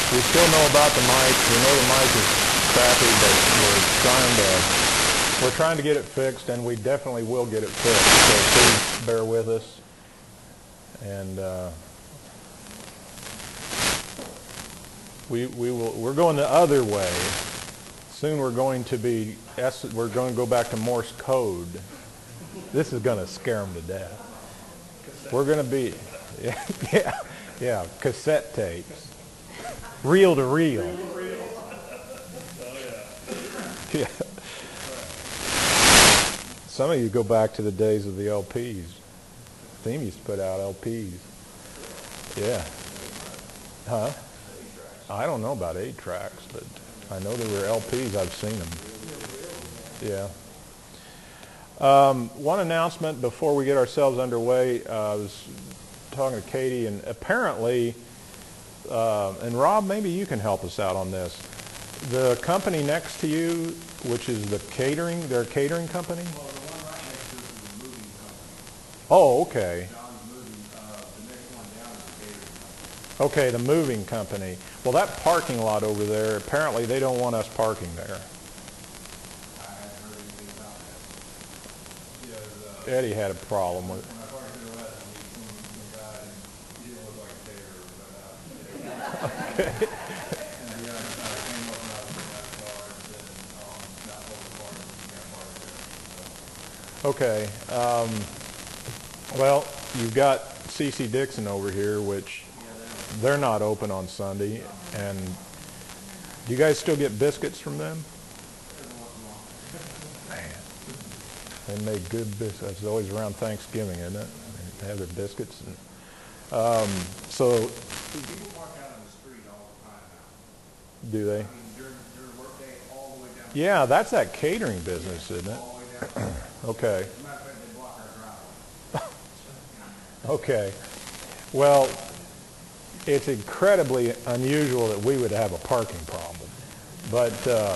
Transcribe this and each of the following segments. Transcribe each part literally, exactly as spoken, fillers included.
We still know about the mic. We know the mic is crappy, but we're trying to we're trying to get it fixed, and we definitely will get it fixed. So please bear with us. And uh, we we will we're going the other way. Soon we're going to be we're going to go back to Morse code. This is going to scare them to death. We're going to be yeah yeah yeah cassette tapes. Reel to reel. Yeah. Some of you go back to the days of the L Ps. Theme used to put out L Ps. Yeah. Huh? I don't know about eight tracks, but I know there were L Ps. I've seen them. Yeah. Um, one announcement before we get ourselves underway. Uh, I was talking to Katie, and apparently, uh, and Rob, maybe you can help us out on this. The company next to you, which is the catering, they're a catering company? Well, the one right next to us is a moving company. Oh, okay. John's moving, uh, the next one down is a catering company. Okay, the moving company. Well, that parking lot over there, apparently they don't want us parking there. I haven't heard anything about that. Because, uh, Eddie had a problem with it. when I parked to the west, I meet some, some guy, and he didn't look like a caterer, but, uh, Okay. and the other guy came up and I was in that car and said, um, not hold the car, you can't park there. So, Okay. Um, well, you've got C C Dixon over here, which they're not open on Sunday. And do you guys still get biscuits from them? Man, they make good biscuits. It's always around Thanksgiving, isn't it? They have their biscuits. And, um, so, people park out on the street all the time now. do they? I mean, during, during workday, all the way down. Yeah, that's that catering business, isn't it? All the way down. Okay. As a matter of fact, they block our driveway. Okay. Well, it's incredibly unusual that we would have a parking problem. But uh,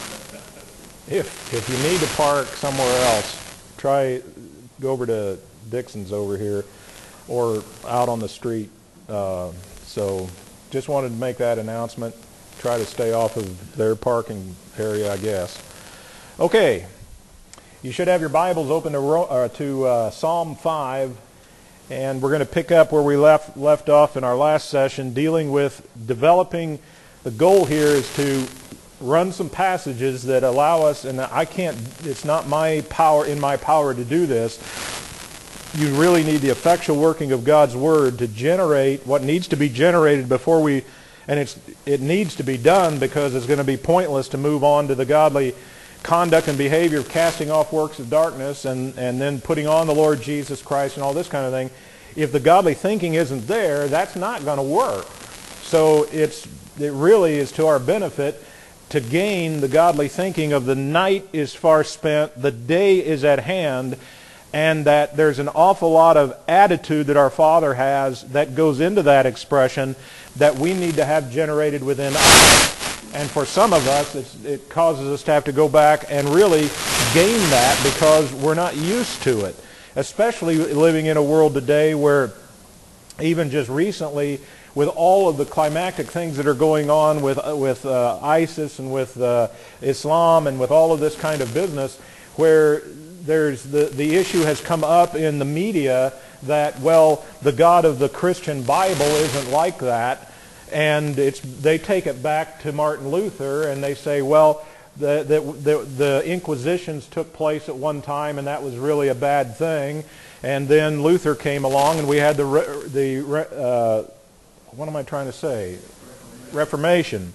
if if you need to park somewhere else, try go over to Dixon's over here or out on the street. Uh, so just wanted to make that announcement. Try to stay off of their parking area, I guess. Okay. You should have your Bibles open to, uh, to uh, Psalm five. And we're going to pick up where we left left off in our last session, dealing with developing. The goal here is to run some passages that allow us, and I can't, it's not my power, in my power to do this. You really need the effectual working of God's Word to generate what needs to be generated before we, and it's it needs to be done because it's going to be pointless to move on to the godly conduct and behavior of casting off works of darkness and, and then putting on the Lord Jesus Christ and all this kind of thing. If the godly thinking isn't there, that's not going to work. So it's it really is to our benefit to gain the godly thinking of the night is far spent, the day is at hand, and that there's an awful lot of attitude that our Father has that goes into that expression that we need to have generated within us. And for some of us, it's, it causes us to have to go back and really gain that because we're not used to it. Especially living in a world today where even just recently, with all of the climactic things that are going on with, with uh, ISIS and with uh, Islam and with all of this kind of business, where there's the, the issue has come up in the media that, well, the God of the Christian Bible isn't like that. And it's, they take it back to Martin Luther, and they say, well, the, the, the, the Inquisitions took place at one time, and that was really a bad thing. And then Luther came along, and we had the, the uh, what am I trying to say? Reformation.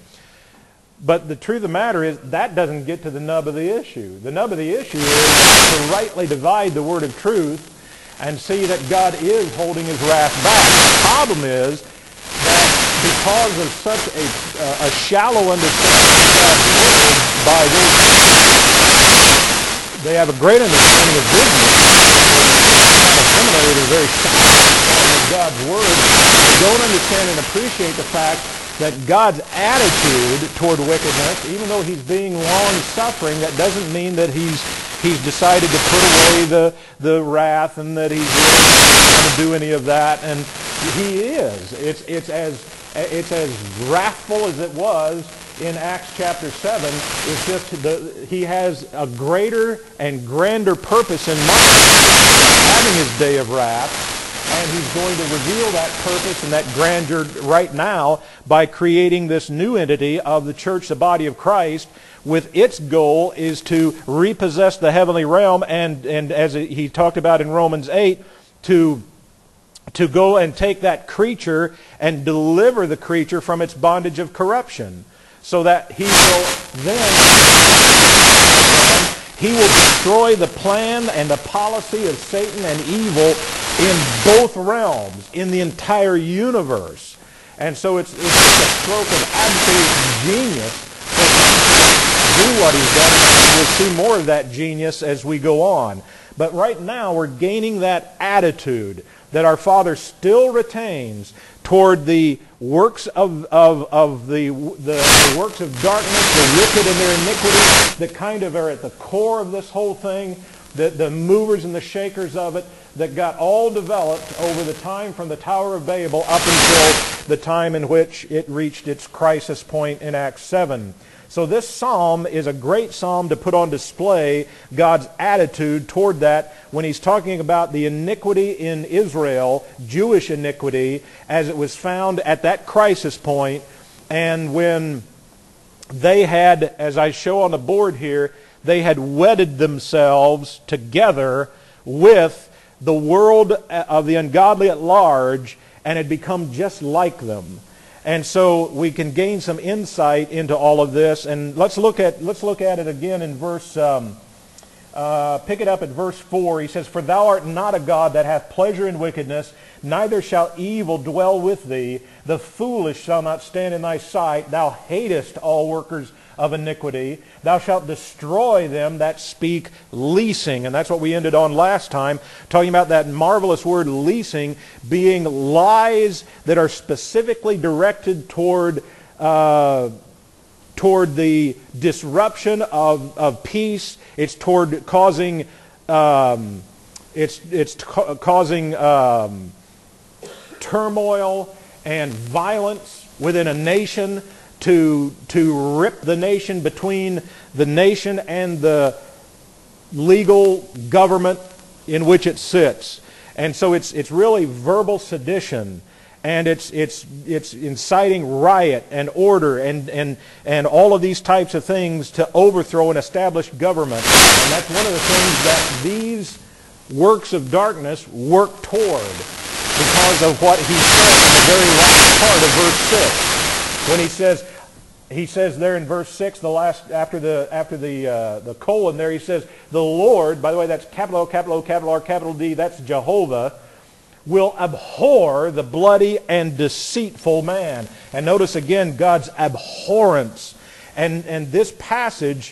But the truth of the matter is, that doesn't get to the nub of the issue. The nub of the issue is to rightly divide the word of truth and see that God is holding His wrath back. The problem is that because of such a, uh, a shallow understanding of God's Word by those they have a great understanding of business. The seminary is very shallow understanding of God's Word. They don't understand and appreciate the fact that God's attitude toward wickedness, even though He's being long-suffering, that doesn't mean that He's He's decided to put away the the wrath and that He's really not going to do any of that. And He is. It's it's as it's as wrathful as it was in Acts chapter seven. It's just the, he has a greater and grander purpose in mind, having his day of wrath. And he's going to reveal that purpose and that grandeur right now by creating this new entity of the church, the body of Christ, with its goal is to repossess the heavenly realm and, and as he talked about in Romans eight, to, to go and take that creature and deliver the creature from its bondage of corruption, so that he will then he will destroy the plan and the policy of Satan and evil in both realms, in the entire universe. And so it's, it's just a stroke of absolute genius for him to do what he's done. And we'll see more of that genius as we go on. But right now we're gaining that attitude that our Father still retains toward the works of, of, of the, the, the works of darkness, the wicked and their iniquity, that kind of are at the core of this whole thing, the, the movers and the shakers of it, that got all developed over the time from the Tower of Babel up until the time in which it reached its crisis point in Acts seven. So this psalm is a great psalm to put on display God's attitude toward that when he's talking about the iniquity in Israel, Jewish iniquity, as it was found at that crisis point, and when they had, as I show on the board here, they had wedded themselves together with the world of the ungodly at large and had become just like them. And so we can gain some insight into all of this. And let's look at let's look at it again in verse. Um, uh, pick it up at verse four. He says, "For thou art not a God that hath pleasure in wickedness, neither shall evil dwell with thee. The foolish shall not stand in thy sight. Thou hatest all workers of iniquity. Thou shalt destroy them that speak leasing." And that's what we ended on last time, talking about that marvelous word leasing being lies that are specifically directed toward uh, toward the disruption of, of peace. It's toward causing um, it's it's ca- causing um, turmoil and violence within a nation, to to rip the nation between the nation and the legal government in which it sits. And so it's it's really verbal sedition, and it's it's it's inciting riot and order and and and all of these types of things to overthrow an established government. And that's one of the things that these works of darkness work toward, because of what he said in the very last part of verse six. When he says, he says there in verse six, the last after the after the uh, the colon there, he says, "The Lord," by the way, that's capital O, capital O, capital R, capital D, that's Jehovah, "will abhor the bloody and deceitful man." And notice again God's abhorrence. And and this passage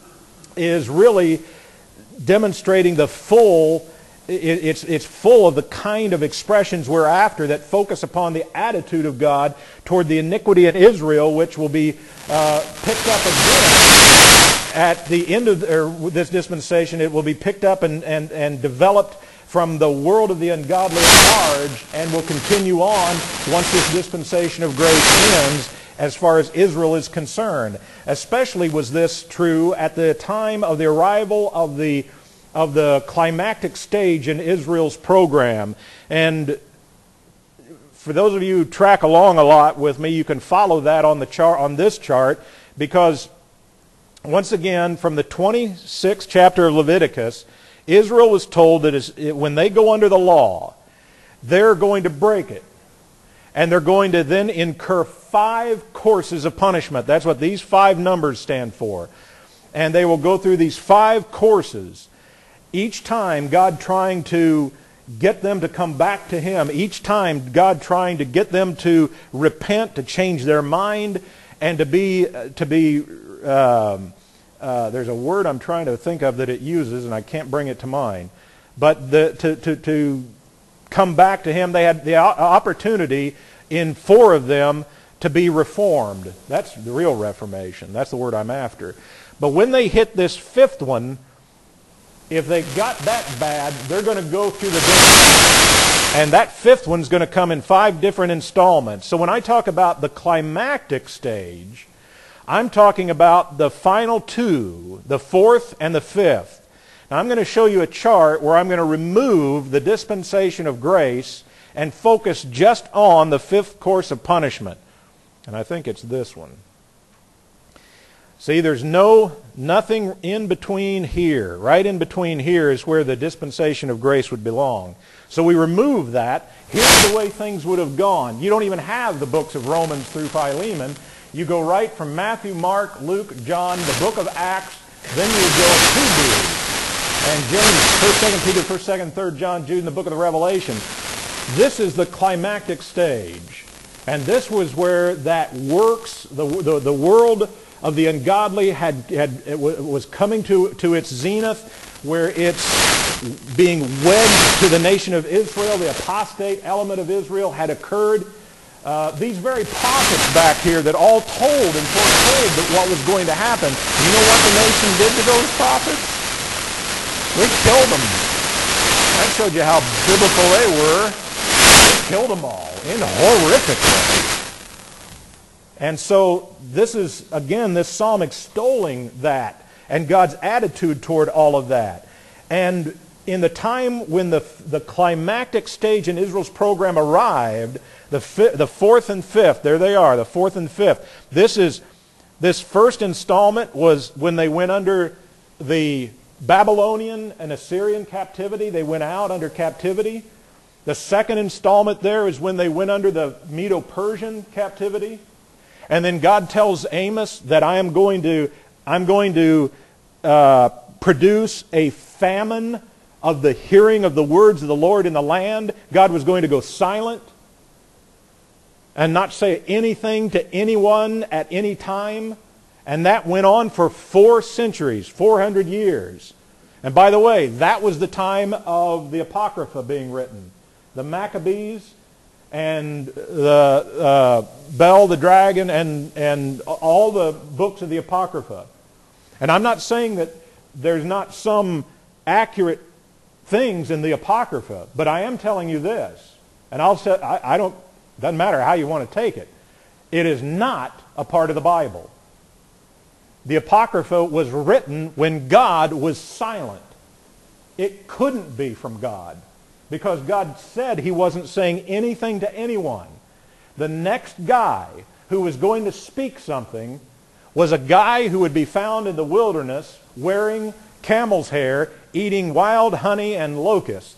is really demonstrating the full. It's, it's full of the kind of expressions we're after that focus upon the attitude of God toward the iniquity in Israel, which will be uh, picked up again at the end of the, or this dispensation. It will be picked up and, and, and developed from the world of the ungodly at large, and will continue on once this dispensation of grace ends, as far as Israel is concerned. Especially was this true at the time of the arrival of the of the climactic stage in Israel's program. And for those of you who track along a lot with me, you can follow that on the chart, on this chart, because once again, from the twenty-sixth chapter of Leviticus, Israel was told that when they go under the law, they're going to break it. And they're going to then incur five courses of punishment. That's what these five numbers stand for. And they will go through these five courses. Each time God trying to get them to come back to Him. Each time God trying to get them to repent, to change their mind, and to be, to be um, uh, there's a word I'm trying to think of that it uses, and I can't bring it to mind. But the, to, to, to come back to Him, they had the opportunity in four of them to be reformed. That's the real reformation. That's the word I'm after. But when they hit this fifth one, if they got that bad, they're going to go through the different, and that fifth one's going to come in five different installments. So when I talk about the climactic stage, I'm talking about the final two, the fourth and the fifth. Now I'm going to show you a chart where I'm going to remove the dispensation of grace and focus just on the fifth course of punishment. And I think it's this one. See, there's no, nothing in between here. Right in between here is where the dispensation of grace would belong. So we remove that. Here's the way things would have gone. You don't even have the books of Romans through Philemon. You go right from Matthew, Mark, Luke, John, the book of Acts, then you go to Hebrews, and James, first, second Peter, first, second, third John, Jude, and the book of the Revelation. This is the climactic stage. And this was where that works, the, the, the world of the ungodly had, had it was coming to, to its zenith, where it's being wedged to the nation of Israel. The apostate element of Israel had occurred. Uh, these very prophets back here that all told and foretold that what was going to happen. You know what the nation did to those prophets? We killed them. That showed you how biblical they were. We killed them all in horrific ways. And so this is, again, this psalm extolling that and God's attitude toward all of that. And in the time when the, the climactic stage in Israel's program arrived, the, fi- the fourth and fifth, there they are, the fourth and fifth. This is, this first installment was when they went under the Babylonian and Assyrian captivity. They went out under captivity. The second installment there is when they went under the Medo-Persian captivity. And then God tells Amos that I am going to, I'm going to uh, produce a famine of the hearing of the words of the Lord in the land. God was going to go silent and not say anything to anyone at any time. And that went on for four centuries, four hundred years. And by the way, that was the time of the Apocrypha being written. The Maccabees and the uh, Bel, the dragon, and, and all the books of the Apocrypha. And I'm not saying that there's not some accurate things in the Apocrypha, but I am telling you this, and I'll say, I, I don't, doesn't matter how you want to take it, it is not a part of the Bible. The Apocrypha was written when God was silent. It couldn't be from God, because God said He wasn't saying anything to anyone. The next guy who was going to speak something was a guy who would be found in the wilderness wearing camel's hair, eating wild honey and locusts.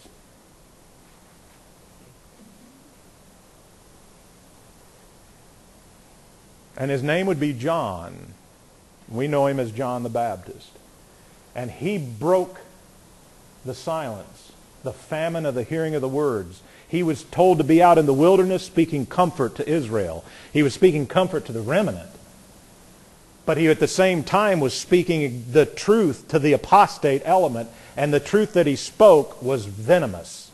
And his name would be John. We know him as John the Baptist. And he broke the silence, the famine of the hearing of the words. He was told to be out in the wilderness speaking comfort to Israel. He was speaking comfort to the remnant. But he at the same time was speaking the truth to the apostate element. And the truth that he spoke was venomous.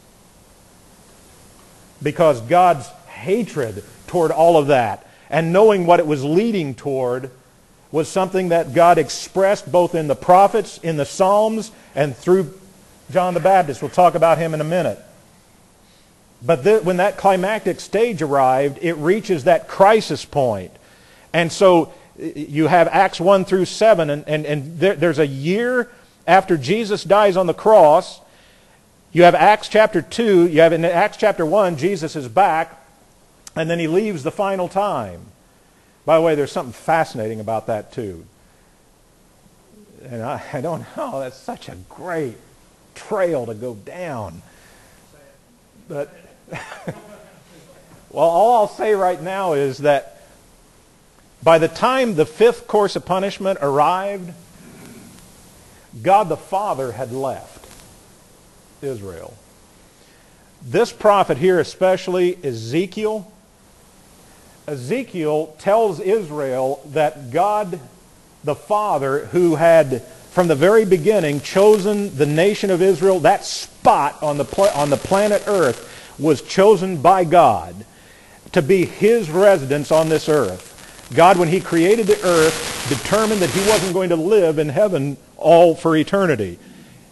Because God's hatred toward all of that, and knowing what it was leading toward, was something that God expressed both in the prophets, in the Psalms, and through John the Baptist. We'll talk about him in a minute. But th- when that climactic stage arrived, it reaches that crisis point. And so you have Acts one through seven, and, and, and there, there's a year after Jesus dies on the cross. You have Acts chapter two, you have in Acts chapter one, Jesus is back, and then he leaves the final time. By the way, there's something fascinating about that too. And I, I don't know, that's such a great trail to go down. But, well, all I'll say right now is that by the time the fifth course of punishment arrived, God the Father had left Israel. This prophet here especially, Ezekiel, Ezekiel tells Israel that God the Father, who had from the very beginning chosen the nation of Israel, that spot on the, pl- on the planet Earth was chosen by God to be His residence on this earth. God, when He created the earth, determined that He wasn't going to live in heaven all for eternity.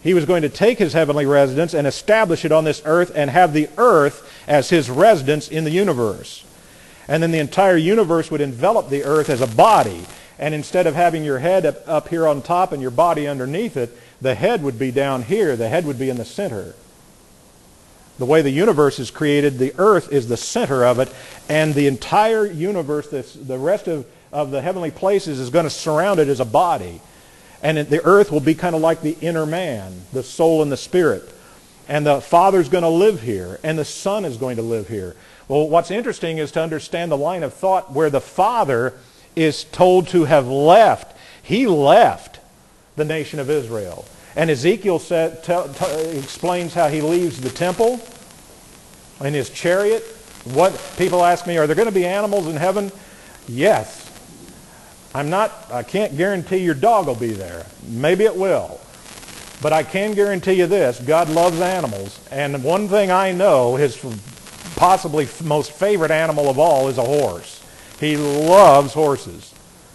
He was going to take his heavenly residence and establish it on this earth and have the earth as his residence in the universe. And then the entire universe would envelop the earth as a body. And instead of having your head up, up here on top and your body underneath it, the head would be down here. The head would be in the center. The way the universe is created, the earth is the center of it, and the entire universe, this, the rest of, of the heavenly places, is going to surround it as a body. And it, the earth will be kind of like the inner man, the soul and the spirit. And the Father's going to live here, and the Son is going to live here. Well, what's interesting is to understand the line of thought where the Father is told to have left. He left the nation of Israel. And Ezekiel said, t- t- explains how he leaves the temple in his chariot. What people ask me, are there going to be animals in heaven? Yes. I'm not, I can't guarantee your dog will be there. Maybe it will. But I can guarantee you this, God loves animals. And one thing I know, his possibly most favorite animal of all is a horse. He loves horses.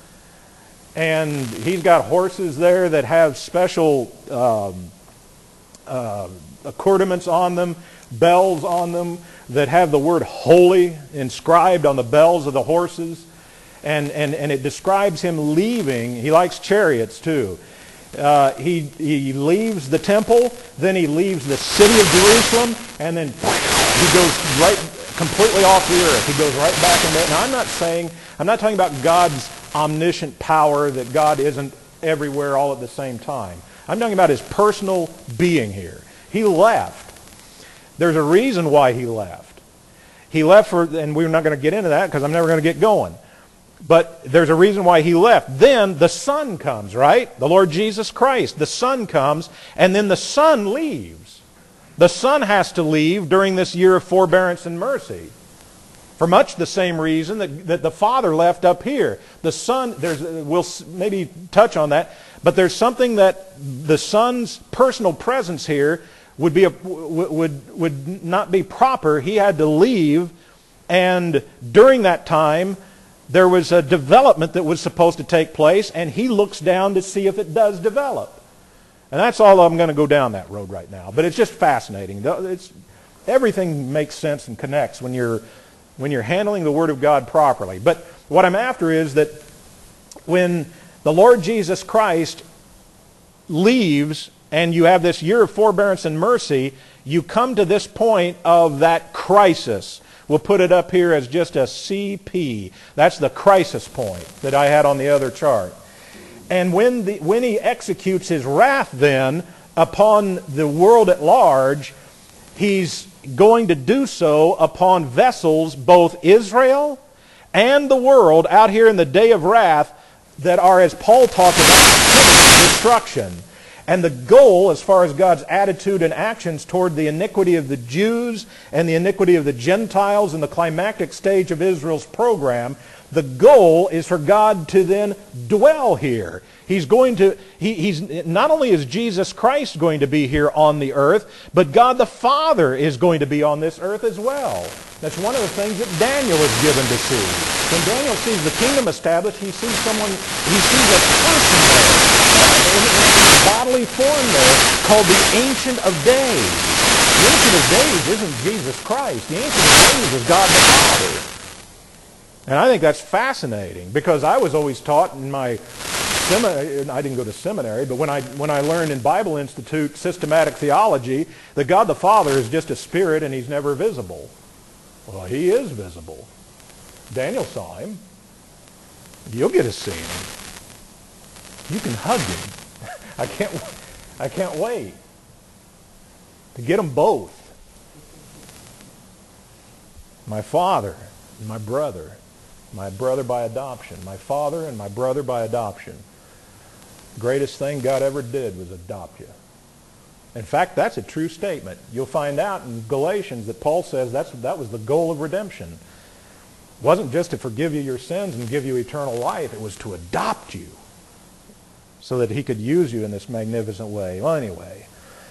And he's got horses there that have special um, uh, accoutrements on them, bells on them, that have the word holy inscribed on the bells of the horses. And, and, and it describes him leaving. He likes chariots too. Uh, he, he leaves the temple, then he leaves the city of Jerusalem, and then he goes right completely off the earth. He goes right back into it. Now, I'm not saying, I'm not talking about God's omniscient power, that God isn't everywhere all at the same time. I'm talking about his personal being here. He left. There's a reason why he left. He left for, and we're not going to get into that because I'm never going to get going. But there's a reason why he left. Then the Son comes, right? The Lord Jesus Christ. The Son comes, and then the Son leaves. The Son has to leave during this year of forbearance and mercy. For much the same reason that, that the Father left up here. The Son, there's, we'll maybe touch on that, but there's something that the Son's personal presence here would be a, would would not be proper. He had to leave, and during that time, there was a development that was supposed to take place, and he looks down to see if it does develop. And that's all I'm going to go down that road right now. But it's just fascinating. It's, everything makes sense and connects when you're when you're handling the Word of God properly. But what I'm after is that when the Lord Jesus Christ leaves and you have this year of forbearance and mercy, you come to this point of that crisis. We'll put it up here as just a C P. That's the crisis point that I had on the other chart. And when, the, when he executes his wrath then upon the world at large, he's going to do so upon vessels, both Israel and the world out here in the day of wrath, that are, as Paul talked about, destruction. And the goal, as far as God's attitude and actions toward the iniquity of the Jews and the iniquity of the Gentiles in the climactic stage of Israel's program, the goal is for God to then dwell here. He's going to, he, he's, not only is Jesus Christ going to be here on the earth, but God the Father is going to be on this earth as well. That's one of the things that Daniel is given to see. When Daniel sees the kingdom established, he sees someone, he sees a person there, in, in bodily form there, called the Ancient of Days. The Ancient of Days isn't Jesus Christ. The Ancient of Days is God the Father. And I think that's fascinating, because I was always taught in my seminary, I didn't go to seminary, but when I, when I learned in Bible Institute systematic theology, that God the Father is just a spirit and he's never visible. Well, he is visible. Daniel saw him. You'll get to see him. You can hug him. I can't, I can't wait to get them both. My father and my brother. My brother by adoption. My father and my brother by adoption. The greatest thing God ever did was adopt you. In fact, that's a true statement. You'll find out in Galatians that Paul says that's, that was the goal of redemption. It wasn't just to forgive you your sins and give you eternal life. It was to adopt you so that he could use you in this magnificent way. Well, anyway,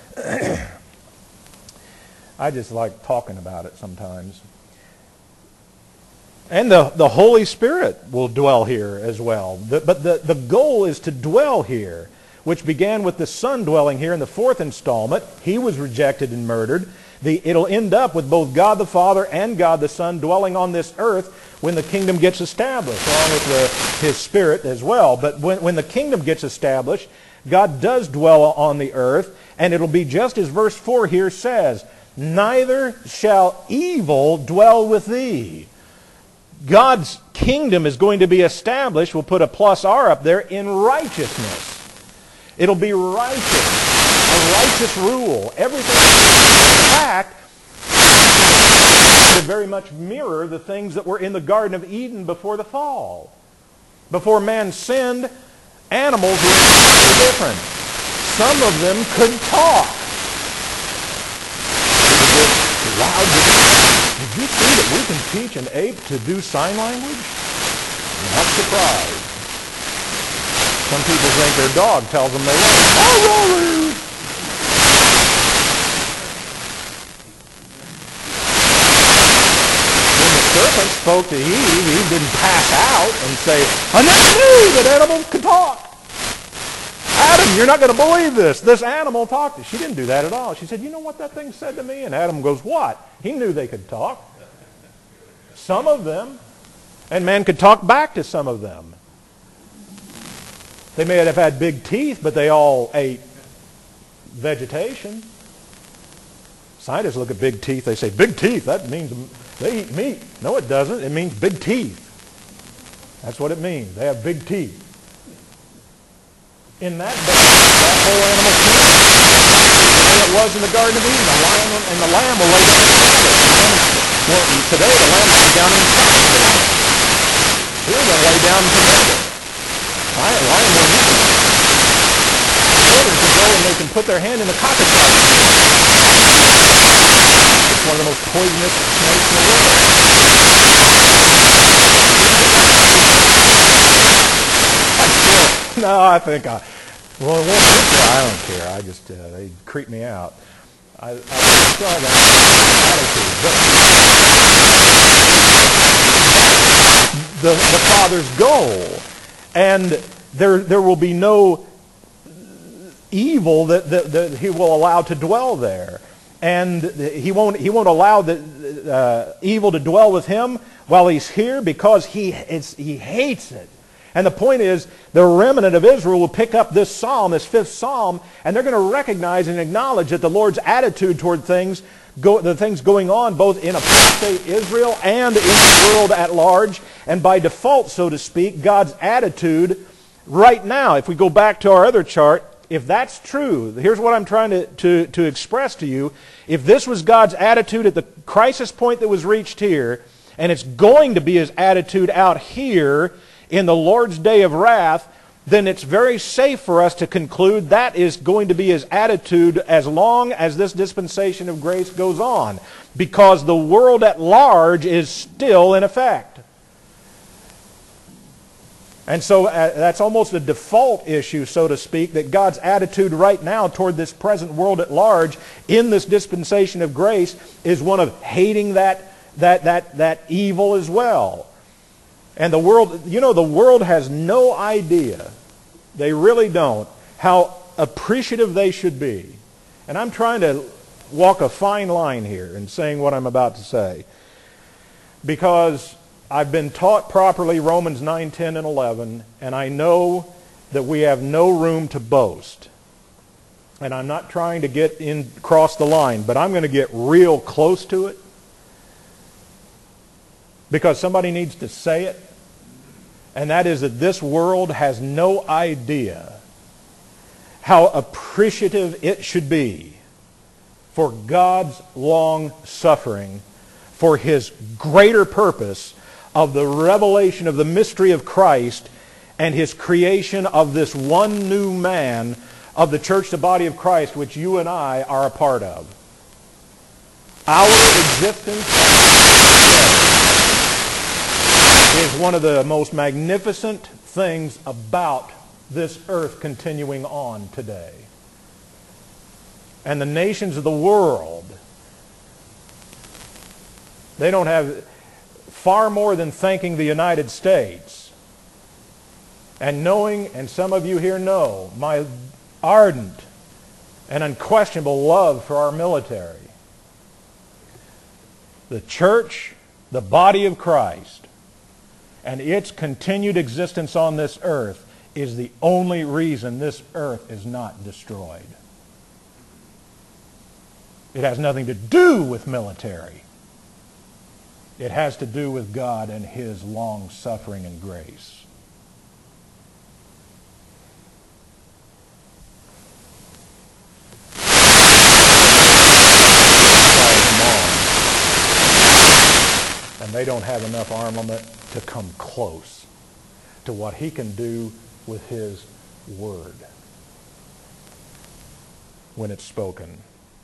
I just like talking about it sometimes. And the, the Holy Spirit will dwell here as well. The, but the, the goal is to dwell here. which began with the Son dwelling here in the fourth installment. He was rejected and murdered. The, it'll end up with both God the Father and God the Son dwelling on this earth when the kingdom gets established, along with the, His Spirit as well. But when, when the kingdom gets established, God does dwell on the earth, and it'll be just as verse four here says, neither shall evil dwell with thee. God's kingdom is going to be established, we'll put a plus R up there, in righteousness. It'll be righteous, a righteous rule. Everything, in fact, to very much mirror the things that were in the Garden of Eden before the fall. Before man sinned, animals were entirely different. Some of them couldn't talk. Loud. Did you see that we can teach an ape to do sign language? Not surprised. Some people think their dog tells them they love them. Oh, when the serpent spoke to Eve, Eve didn't pass out and say, I never knew that animals could talk. Adam, you're not going to believe this. This animal talked. She didn't do that at all. She said, you know what that thing said to me? And Adam goes, what? He knew they could talk. Some of them. And man could talk back to some of them. They may have had big teeth, but they all ate vegetation. Scientists look at big teeth. They say, big teeth, that means they eat meat. No, it doesn't. It means big teeth. That's what it means. They have big teeth. In that day, that whole animal kingdom, the way it was in the Garden of Eden, the lion and the lamb will lay down together. Well, today, the lamb lays down inside the lamb. Here, they'll lay down together. Lion, lion will eat. Children can go and they can put their hand in the cockatrice. It's one of the most poisonous snakes in the world. No, I think I, well, it won't hurt you. I don't care. I just, uh, they creep me out. I, I still have that attitude. But the, the Father's goal. And there, there will be no evil that, that, that He will allow to dwell there. And He won't, he won't allow the, uh, evil to dwell with Him while He's here because He, it's, he hates it. And the point is, the remnant of Israel will pick up this psalm, this fifth psalm, and they're going to recognize and acknowledge that the Lord's attitude toward things, go, the things going on both in apostate Israel and in the world at large, and by default, so to speak, God's attitude right now. If we go back to our other chart, if that's true, here's what I'm trying to, to, to express to you. If this was God's attitude at the crisis point that was reached here, and it's going to be His attitude out here, in the Lord's day of wrath, then it's very safe for us to conclude that is going to be His attitude as long as this dispensation of grace goes on, because the world at large is still in effect. And so uh, that's almost a default issue, so to speak, that God's attitude right now toward this present world at large in this dispensation of grace is one of hating that, that, that, that evil as well. And the world, you know, the world has no idea, they really don't, how appreciative they should be. And I'm trying to walk a fine line here in saying what I'm about to say. Because I've been taught properly Romans nine, ten, and eleven, and I know that we have no room to boast. And I'm not trying to get in, cross the line, but I'm going to get real close to it. Because somebody needs to say it. And that is that this world has no idea how appreciative it should be for God's long suffering, for His greater purpose of the revelation of the mystery of Christ and His creation of this one new man of the church, the body of Christ, which you and I are a part of. Our existence is one of the most magnificent things about this earth continuing on today. And the nations of the world, they don't have far more than thanking the United States and knowing, and some of you here know, my ardent and unquestionable love for our military. The church, the body of Christ, and its continued existence on this earth is the only reason this earth is not destroyed. It has nothing to do with military. It has to do with God and His long suffering and grace. And they don't have enough armament to come close to what He can do with His Word when it's spoken.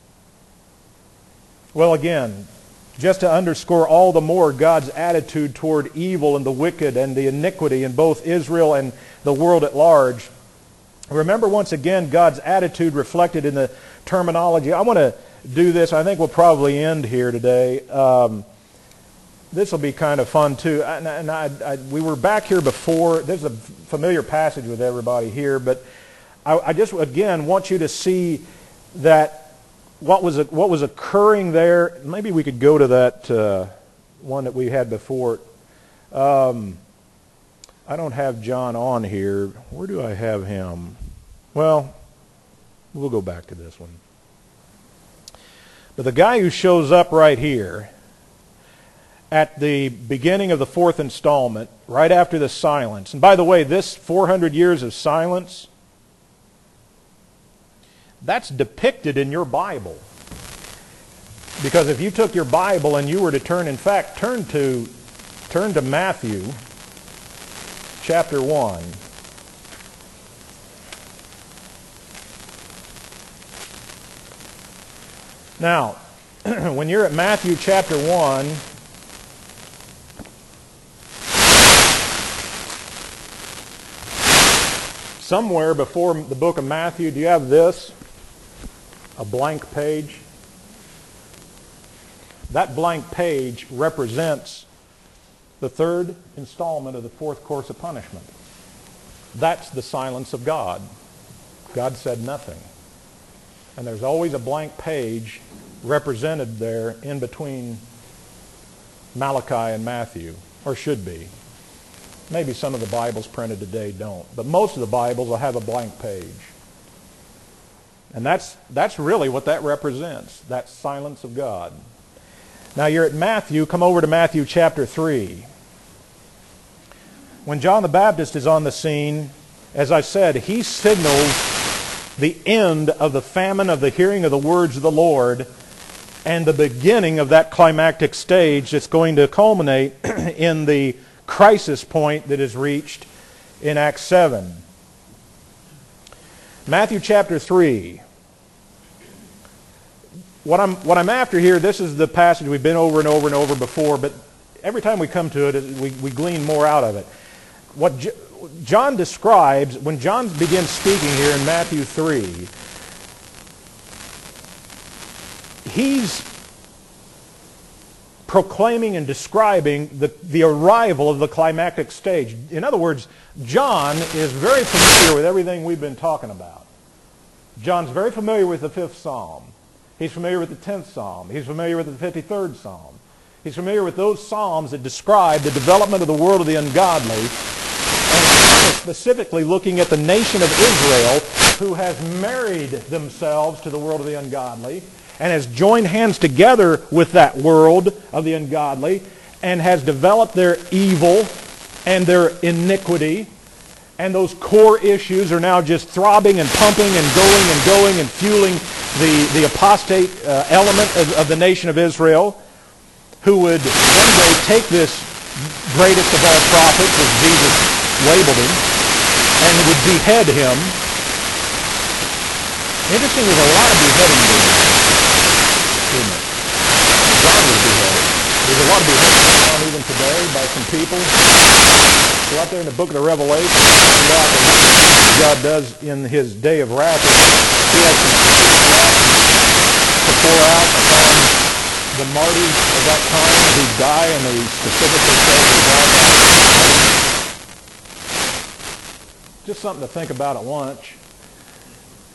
Well, again, just to underscore all the more God's attitude toward evil and the wicked and the iniquity in both Israel and the world at large, remember once again God's attitude reflected in the terminology. I want to do this. I think we'll probably end here today. Um, this will be kind of fun too. And, and I, I, we were back here before. There's a familiar passage with everybody here, but I, I just again want you to see that what was what was occurring there. Maybe we could go to that uh, one that we had before. Um, I don't have John on here. Where do I have him? Well, we'll go back to this one. But the guy who shows up right here at the beginning of the fourth installment, right after the silence. And by the way, this four hundred years of silence, that's depicted in your Bible. Because if you took your Bible and you were to turn, in fact, turn to turn to Matthew chapter one. Now, when you're at Matthew chapter one, somewhere before the book of Matthew, do you have this? A blank page. That blank page represents the third installment of the fourth course of punishment. That's the silence of God. God said nothing. And there's always a blank page represented there in between Malachi and Matthew, or should be. Maybe some of the Bibles printed today don't, but most of the Bibles will have a blank page. And that's that's really what that represents, that silence of God. Now you're at Matthew, come over to Matthew chapter three. When John the Baptist is on the scene, as I said, he signals the end of the famine of the hearing of the words of the Lord and the beginning of that climactic stage that's going to culminate in the crisis point that is reached in Acts seven. Matthew chapter three. What I'm, what I'm after here, this is the passage we've been over and over and over before, but every time we come to it, we, we glean more out of it. What J- John describes, when John begins speaking here in Matthew three, he's proclaiming and describing the, the arrival of the climactic stage. In other words, John is very familiar with everything we've been talking about. John's very familiar with the fifth Psalm. He's familiar with the tenth Psalm. He's familiar with the fifty-third Psalm. He's familiar with those Psalms that describe the development of the world of the ungodly, and specifically looking at the nation of Israel, who has married themselves to the world of the ungodly, and has joined hands together with that world of the ungodly, and has developed their evil and their iniquity, and those core issues are now just throbbing and pumping and going and going and fueling the, the apostate uh, element of, of the nation of Israel, who would one day take this greatest of all prophets, as Jesus labeled him, and would behead him. Interesting, there's a lot of beheading going on, isn't it? John was beheaded. There's a lot of beheading going on even today by some people. So out there in the book of the Revelation, find out that what God does in His day of wrath, He has some wrath to pour out upon the martyrs of that time who die, and He specifically says they die. Just something to think about at lunch.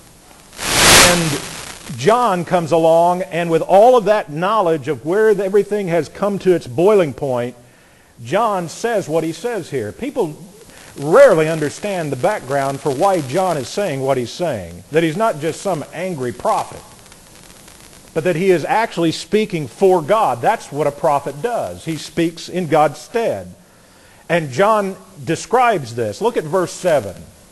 And John comes along, and with all of that knowledge of where everything has come to its boiling point, John says what he says here. People rarely understand the background for why John is saying what he's saying. That he's not just some angry prophet, but that he is actually speaking for God. That's what a prophet does. He speaks in God's stead. And John describes this. Look at verse seven.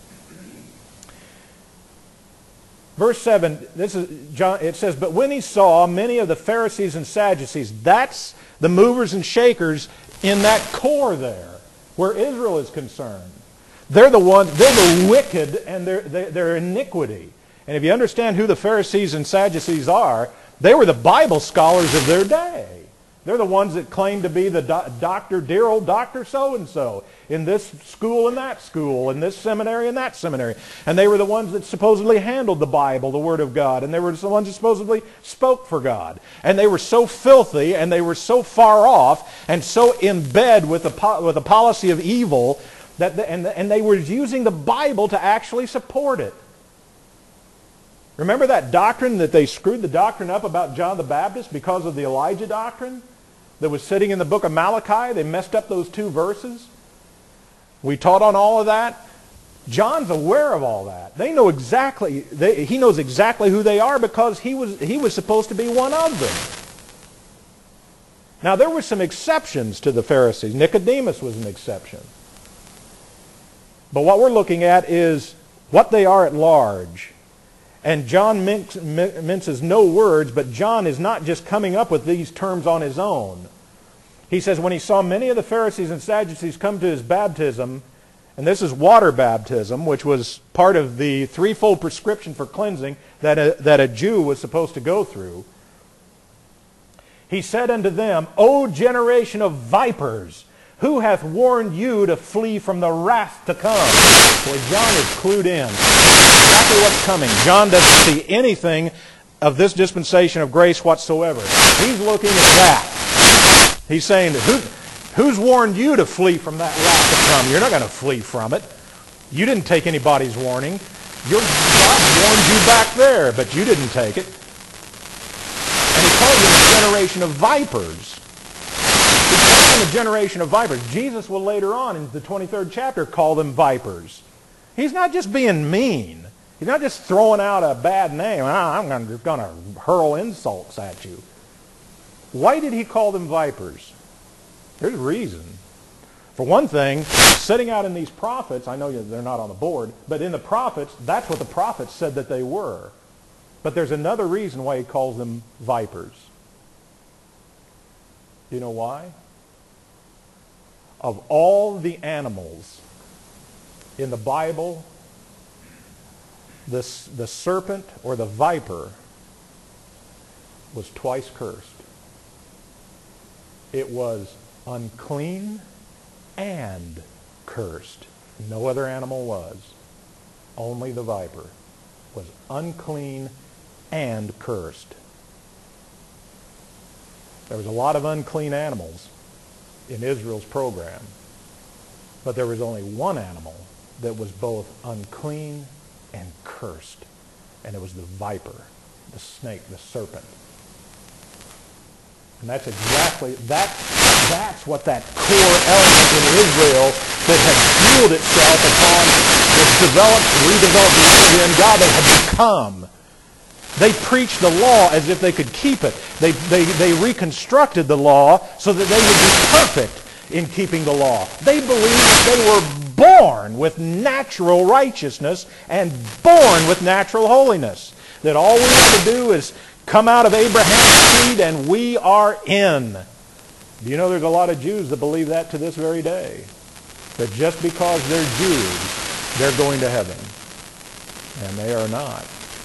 Verse seven, this is John, it says, "But when he saw many of the Pharisees and Sadducees," that's the movers and shakers in that core there, where Israel is concerned. They're the one, they're the wicked and their their iniquity. And if you understand who the Pharisees and Sadducees are, they were the Bible scholars of their day. They're the ones that claim to be the do- doctor, dear old Doctor so-and-so, in this school and that school, in this seminary and that seminary. And they were the ones that supposedly handled the Bible, the Word of God. And they were the ones that supposedly spoke for God. And they were so filthy and they were so far off and so in bed with the, po- with the policy of evil, that the, and, the, and they were using the Bible to actually support it. Remember that doctrine that they screwed the doctrine up about John the Baptist because of the Elijah doctrine that was sitting in the book of Malachi? They messed up those two verses. We taught on all of that. John's aware of all that. They know exactly, they, he knows exactly who they are because he was, he was supposed to be one of them. Now there were some exceptions to the Pharisees. Nicodemus was an exception. But what we're looking at is what they are at large. And John minces no words, but John is not just coming up with these terms on his own. He says, when he saw many of the Pharisees and Sadducees come to his baptism, and this is water baptism, which was part of the threefold prescription for cleansing that a, that a Jew was supposed to go through, he said unto them, O generation of vipers, who hath warned you to flee from the wrath to come? Boy, John is clued in. Exactly what's coming. John doesn't see anything of this dispensation of grace whatsoever. He's looking at that. He's saying, Who, who's warned you to flee from that wrath to come? You're not going to flee from it. You didn't take anybody's warning. Your God warned you back there, but you didn't take it. And he calls them a generation of vipers. He calls them a generation of vipers. Jesus will later on in the twenty-third chapter call them vipers. He's not just being mean. He's not just throwing out a bad name. I'm going to hurl insults at you. Why did he call them vipers? There's a reason. For one thing, sitting out in these prophets, I know they're not on the board, but in the prophets, that's what the prophets said that they were. But there's another reason why he calls them vipers. You know why? Of all the animals in the Bible, the, the serpent or the viper was twice cursed. It was unclean and cursed. No other animal was. Only the viper was unclean and cursed. There was a lot of unclean animals in Israel's program, but there was only one animal that was both unclean and cursed, and it was the viper, the snake, the serpent. And that's exactly, that, that's what that core element in Israel that had fueled itself upon this developed, redeveloped unity in God they had become. They preached the law as if they could keep it. They, they, they reconstructed the law so that they would be perfect in keeping the law. They believed that they were born with natural righteousness and born with natural holiness. That all we have to do is come out of Abraham's seed and we are in. Do you know there's a lot of Jews that believe that to this very day? That just because they're Jews, they're going to heaven. And they are not.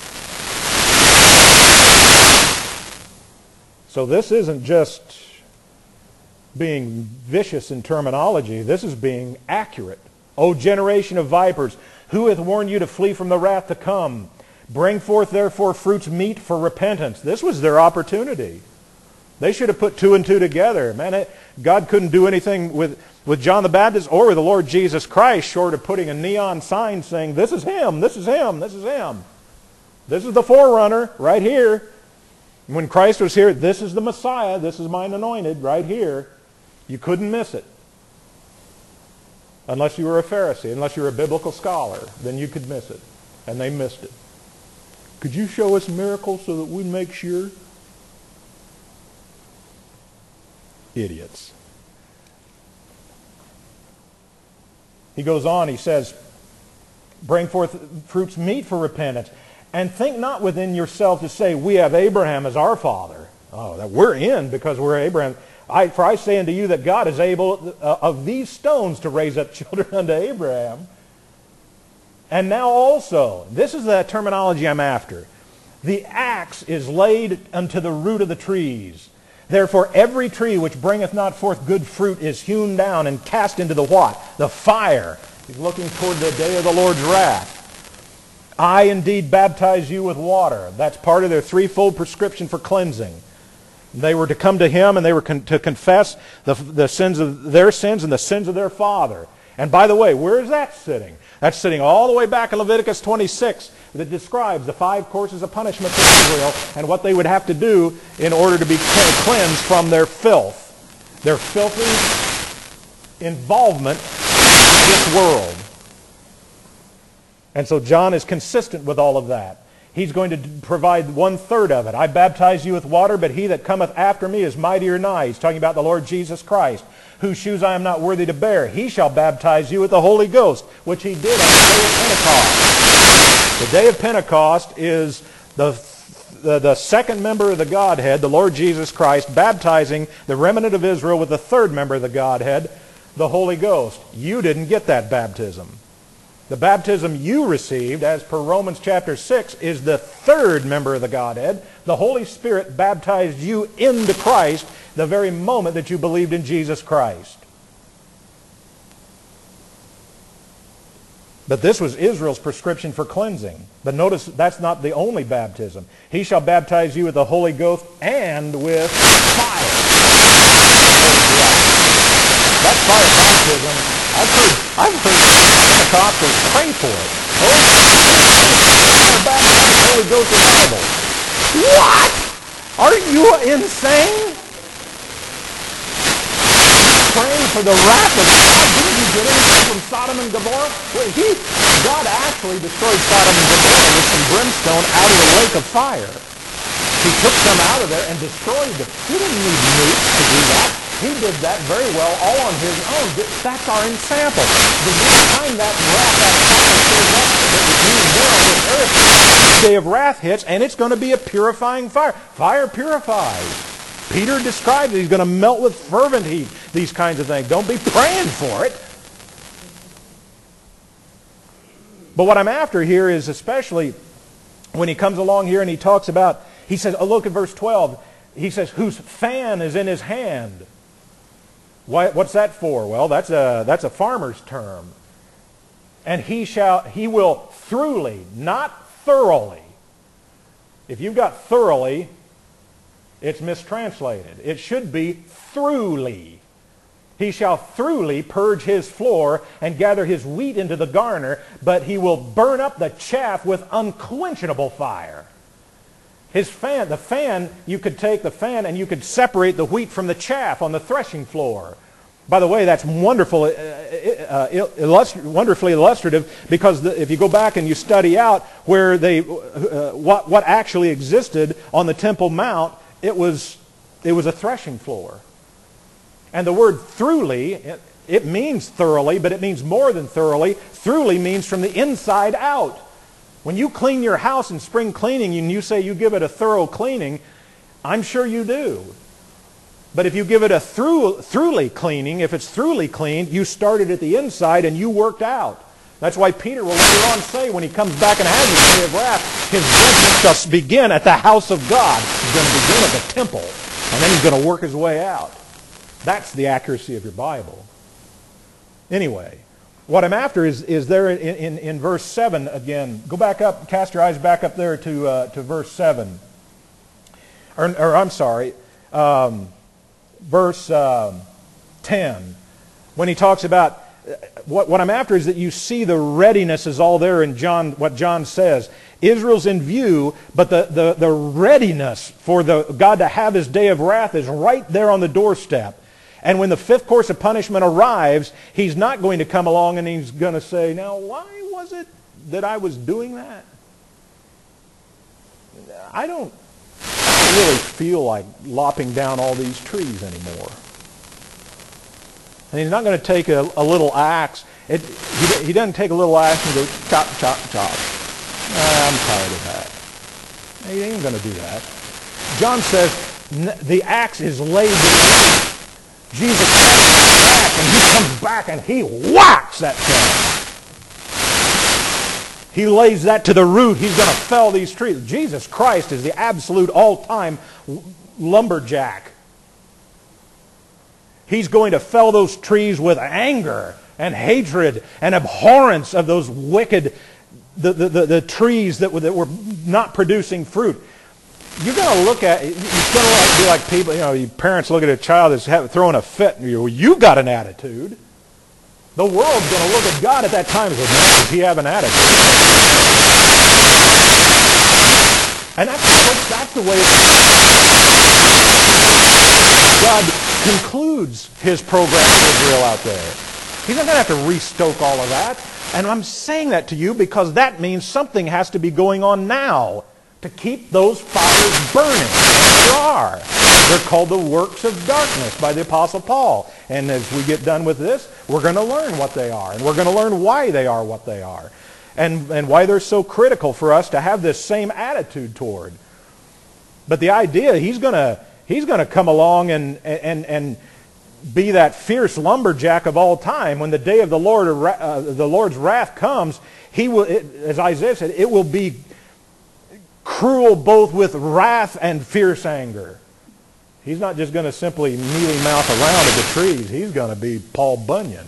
So this isn't just being vicious in terminology. This is being accurate. O generation of vipers, who hath warned you to flee from the wrath to come? Bring forth therefore fruits meet for repentance. This was their opportunity. They should have put two and two together. Man, it, God couldn't do anything with, with John the Baptist or with the Lord Jesus Christ short of putting a neon sign saying, this is him, this is him, this is him. This is the forerunner right here. When Christ was here, this is the Messiah. This is mine anointed right here. You couldn't miss it. Unless you were a Pharisee, unless you were a biblical scholar, then you could miss it. And they missed it. Could you show us miracles so that we make sure? Idiots. He goes on, he says, bring forth fruits meet for repentance. And think not within yourself to say, we have Abraham as our father. Oh, that we're in because we're Abraham. I, for I say unto you that God is able uh, of these stones to raise up children unto Abraham. And now also, this is the terminology I'm after. The axe is laid unto the root of the trees. Therefore every tree which bringeth not forth good fruit is hewn down and cast into the what? The fire. He's looking toward the day of the Lord's wrath. I indeed baptize you with water. That's part of their threefold prescription for cleansing. They were to come to Him and they were con- to confess the, the sins of their sins and the sins of their father. And by the way, where is that sitting? That's sitting all the way back in Leviticus twenty-six that describes the five courses of punishment for Israel and what they would have to do in order to be cleansed from their filth, their filthy involvement in this world. And so John is consistent with all of that. He's going to provide one-third of it. I baptize you with water, but he that cometh after me is mightier than I. He's talking about the Lord Jesus Christ, whose shoes I am not worthy to bear. He shall baptize you with the Holy Ghost, which he did on the day of Pentecost. The day of Pentecost is the, the, the second member of the Godhead, the Lord Jesus Christ, baptizing the remnant of Israel with the third member of the Godhead, the Holy Ghost. You didn't get that baptism. The baptism you received, as per Romans chapter six, is the third member of the Godhead. The Holy Spirit baptized you into Christ the very moment that you believed in Jesus Christ. But this was Israel's prescription for cleansing. But notice that's not the only baptism. He shall baptize you with the Holy Ghost and with fire. That fire baptism, I've heard, I've heard Pentecostals pray for it. Oh, baptize the Holy Ghost in the Bible. What? Are you insane? Praying for the wrath of God? Didn't you get anything from Sodom and Gomorrah? Well, he, God actually destroyed Sodom and Gomorrah with some brimstone out of the lake of fire. He took some out of there and destroyed them. He didn't need nukes to do that. He did that very well all on his own. That's our example. The next time that wrath, that fire shows up that was used there on this earth, the day of wrath hits, and it's going to be a purifying fire. Fire purifies. Peter described it. He's going to melt with fervent heat, these kinds of things. Don't be praying for it. But what I'm after here is especially when he comes along here and he talks about, he says, oh, look at verse twelve. He says, whose fan is in his hand. Why, what's that for? Well, that's a, that's a farmer's term. And he shall, he will throughly, not thoroughly. If you've got thoroughly, it's mistranslated. It should be throughly. He shall throughly purge his floor and gather his wheat into the garner, but he will burn up the chaff with unquenchable fire. His fan, the fan, you could take the fan and you could separate the wheat from the chaff on the threshing floor. By the way, that's wonderful, uh, uh, illustri- wonderfully illustrative because the, if you go back and you study out where they, uh, what, what actually existed on the Temple Mount, it was, it was a threshing floor. And the word throughly, it, it means thoroughly, but it means more than thoroughly. Throughly means from the inside out. When you clean your house in spring cleaning and you say you give it a thorough cleaning, I'm sure you do. But if you give it a through, throughly cleaning, if it's throughly cleaned, you started at the inside and you worked out. That's why Peter will later on say when he comes back and has his day of wrath, his judgment shall begin at the house of God. He's going to begin at the temple, and then he's going to work his way out. That's the accuracy of your Bible. Anyway, what I'm after is, is there in, in, in verse seven again. Go back up, cast your eyes back up there to, uh, to verse seven. Or, or I'm sorry, um, verse um, ten. When he talks about what, what I'm after is that you see the readiness is all there in John, what John says. Israel's in view, but the, the, the readiness for the God to have his day of wrath is right there on the doorstep. And when the fifth course of punishment arrives, he's not going to come along and he's going to say, now why was it that I was doing that? I don't really feel like lopping down all these trees anymore. And he's not going to take a, a little axe. It, he, he doesn't take a little axe and go chop, chop, chop. Nah, I'm tired of that. He ain't going to do that. John says the axe is laid to the root. Jesus comes back and he comes back and he whacks that thing. He lays that to the root. He's going to fell these trees. Jesus Christ is the absolute all-time lumberjack. He's going to fell those trees with anger and hatred and abhorrence of those wicked, the, the, the, the trees that were, that were not producing fruit. You're going to look at, you're going to be like people, you know, your parents look at a child that's have, throwing a fit and you go, well, you got an attitude. The world's going to look at God at that time and say, man, does he have an attitude? And that's, that's the way God concludes his program with Israel out there. He's not going to have to restoke all of that. And I'm saying that to you because that means something has to be going on now to keep those fires burning. And there are. They're called the works of darkness by the Apostle Paul. And as we get done with this, we're going to learn what they are. And we're going to learn why they are what they are. And, and why they're so critical for us to have this same attitude toward. But the idea, he's going to he's going to come along and, and, and be that fierce lumberjack of all time. When the day of the Lord, uh, the Lord's wrath comes, he will, it, as Isaiah said, it will be cruel both with wrath and fierce anger. He's not just going to simply mealy mouth around at the trees. He's going to be Paul Bunyan.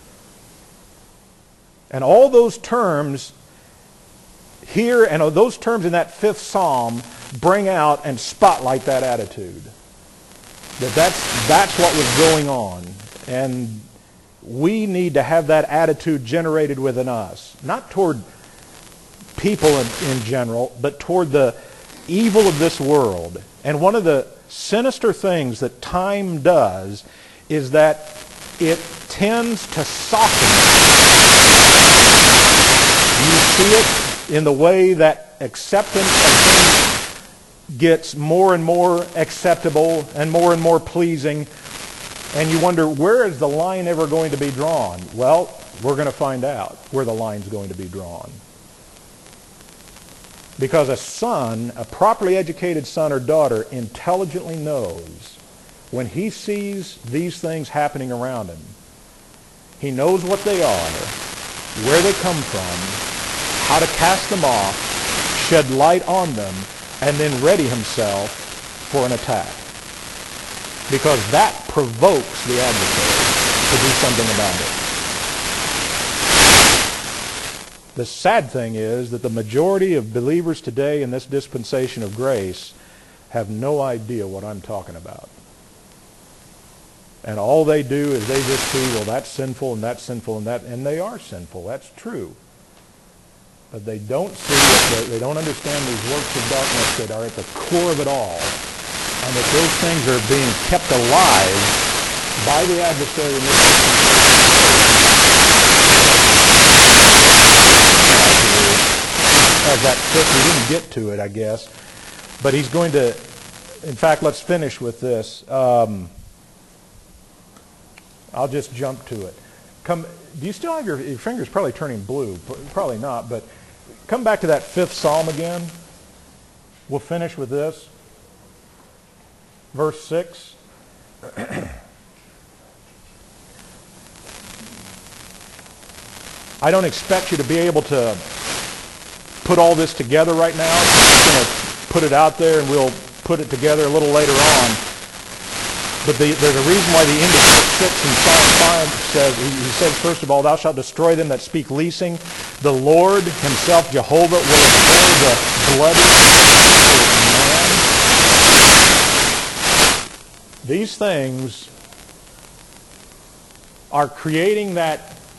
And all those terms here and those terms in that fifth psalm bring out and spotlight that attitude. That that's, that's what was going on. And we need to have that attitude generated within us. Not toward people in, in general, but toward the evil of this world. And one of the sinister things that time does is that it tends to soften. You see it in the way that acceptance of things gets more and more acceptable and more and more pleasing. And you wonder, where is the line ever going to be drawn? Well, we're going to find out where the line's going to be drawn. Because a son, a properly educated son or daughter, intelligently knows when he sees these things happening around him. He knows what they are, where they come from, how to cast them off, shed light on them, and then ready himself for an attack. Because that provokes the adversary to do something about it. The sad thing is that the majority of believers today in this dispensation of grace have no idea what I'm talking about. And all they do is they just see, well, that's sinful and that's sinful and that, and they are sinful. That's true. But they don't see, they don't understand these works of darkness that are at the core of it all, and that those things are being kept alive by the adversary in this dispensation. As that fifth, we didn't get to it, I guess. But he's going to, in fact, let's finish with this. Um, I'll just jump to it. Come, do you still have your, your fingers probably turning blue? Probably not, but come back to that fifth psalm again. We'll finish with this. Verse six. I don't expect you to be able to put all this together right now. I'm just going to put it out there and we'll put it together a little later on. But the, there's a reason why the end of verse six in Psalm five says, he, he says, first of all, thou shalt destroy them that speak leasing. The Lord himself, Jehovah, will abhor the bloody man. These things are creating that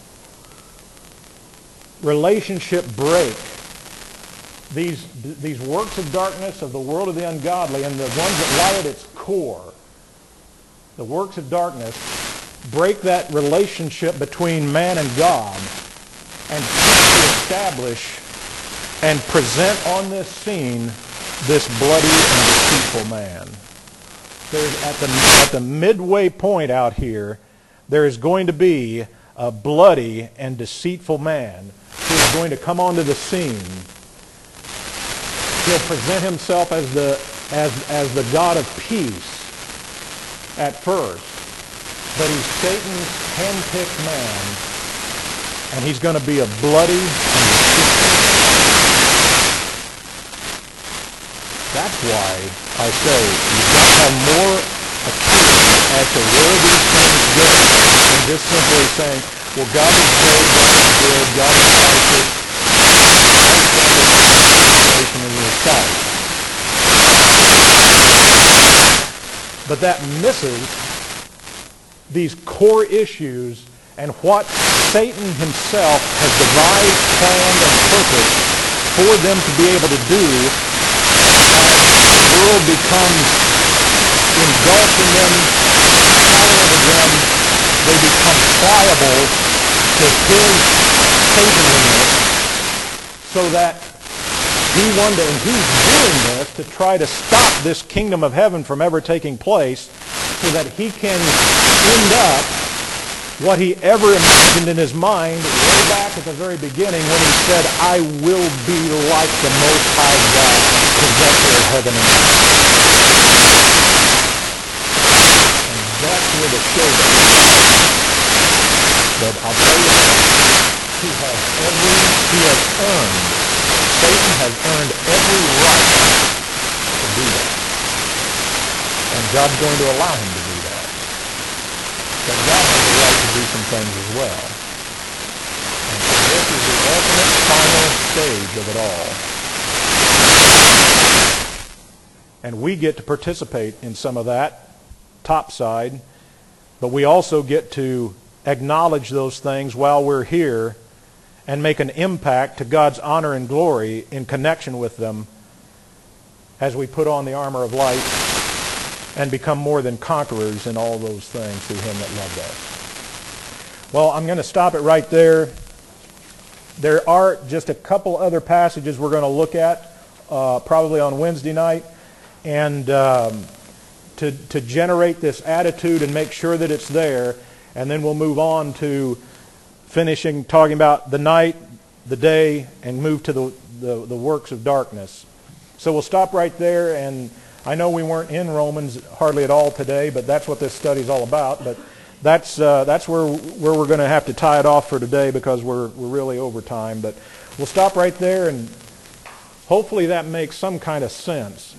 relationship break, these, these works of darkness of the world of the ungodly and the ones that lie at its core, the works of darkness, break that relationship between man and God and establish and present on this scene this bloody and deceitful man. There's at the, at the midway point out here, there is going to be a bloody and deceitful man who is going to come onto the scene. He'll present himself as the, as, as the God of peace at first, but he's Satan's hand-picked man, and he's going to be a bloody and deceitful. That's why I say you've got to have more a clue as to where these things go than just simply saying, well, God is good, God is good, God is righteous. In your sight. But that misses these core issues and what Satan himself has devised, planned, and purposed for them to be able to do as the world becomes engulfed in them, power over them, they become pliable to his Satanism, so that he one day, and he's doing this to try to stop this kingdom of heaven from ever taking place, so that he can end up what he ever imagined in his mind way back at the very beginning when he said, I will be like the Most High God, possessor of heaven and earth. And that's where the show goes. But I'll tell you what, he has every, he has earned, Satan has earned every right to do that. And God's going to allow him to do that. But God has the right to do some things as well. And so this is the ultimate final stage of it all. And we get to participate in some of that top side, but we also get to acknowledge those things while we're here and make an impact to God's honor and glory in connection with them as we put on the armor of light and become more than conquerors in all those things through him that loved us. Well, I'm going to stop it right there. There are just a couple other passages we're going to look at uh, probably on Wednesday night, and um, to, to generate this attitude and make sure that it's there, and then we'll move on to finishing talking about the night, the day, and move to the, the, the works of darkness. So we'll stop right there, and I know we weren't in Romans hardly at all today, but that's what this study is all about. But that's uh, that's where where we're going to have to tie it off for today because we're we're really over time. But we'll stop right there, and hopefully that makes some kind of sense.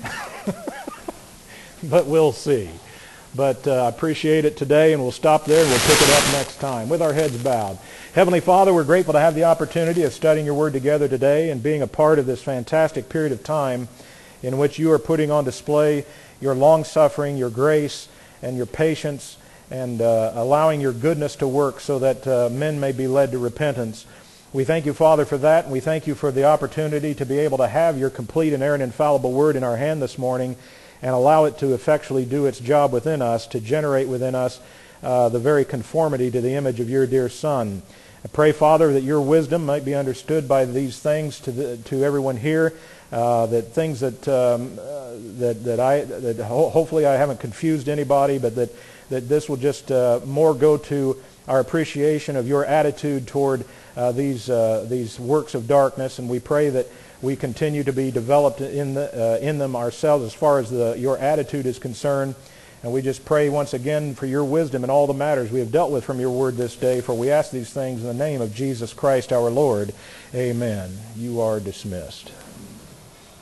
But we'll see. But uh, I appreciate it today, and we'll stop there, and we'll pick it up next time with our heads bowed. Heavenly Father, we're grateful to have the opportunity of studying your Word together today and being a part of this fantastic period of time in which you are putting on display your long-suffering, your grace, and your patience, and uh, allowing your goodness to work so that uh, men may be led to repentance. We thank you, Father, for that, and we thank you for the opportunity to be able to have your complete, inerrant, infallible Word in our hand this morning and allow it to effectually do its job within us, to generate within us uh, the very conformity to the image of your dear Son. I pray, Father, that your wisdom might be understood by these things to the, to everyone here, uh, that things that um, uh, that that I that ho- hopefully I haven't confused anybody, but that that this will just uh, more go to our appreciation of your attitude toward uh, these uh, these works of darkness, and we pray that we continue to be developed in the uh, in them ourselves as far as the your attitude is concerned. And we just pray once again for your wisdom in all the matters we have dealt with from your word this day, for we ask these things in the name of Jesus Christ our Lord. Amen. You are dismissed.